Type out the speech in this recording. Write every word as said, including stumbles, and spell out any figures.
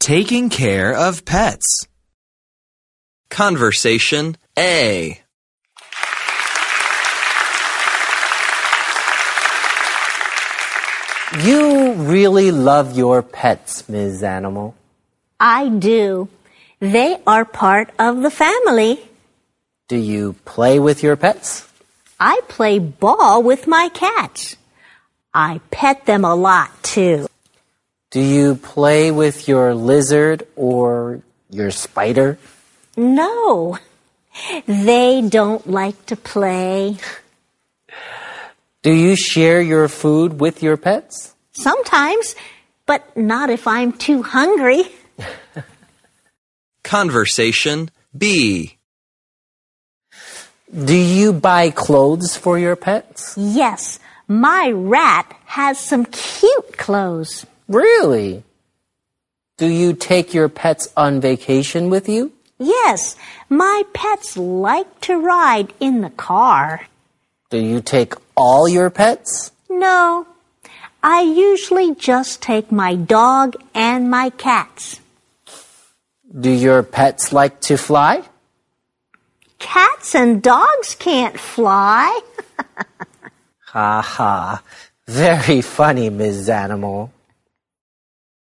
Taking care of pets. Conversation A. You really love your pets, Miz Animal. I do. They are part of the family. Do you play with your pets? I play ball with my cats. I pet them a lot, too. Do you play with your lizard or your spider? No, they don't like to play. Do you share your food with your pets? Sometimes, but not if I'm too hungry. Conversation B. Do you buy clothes for your pets? Yes, my rat has some cute clothes. Really? Do you take your pets on vacation with you? Yes, my pets like to ride in the car. Do you take all your pets? No, I usually just take my dog and my cats. Do your pets like to fly? Cats and dogs can't fly. Ha ha. Very funny, Miz Animal.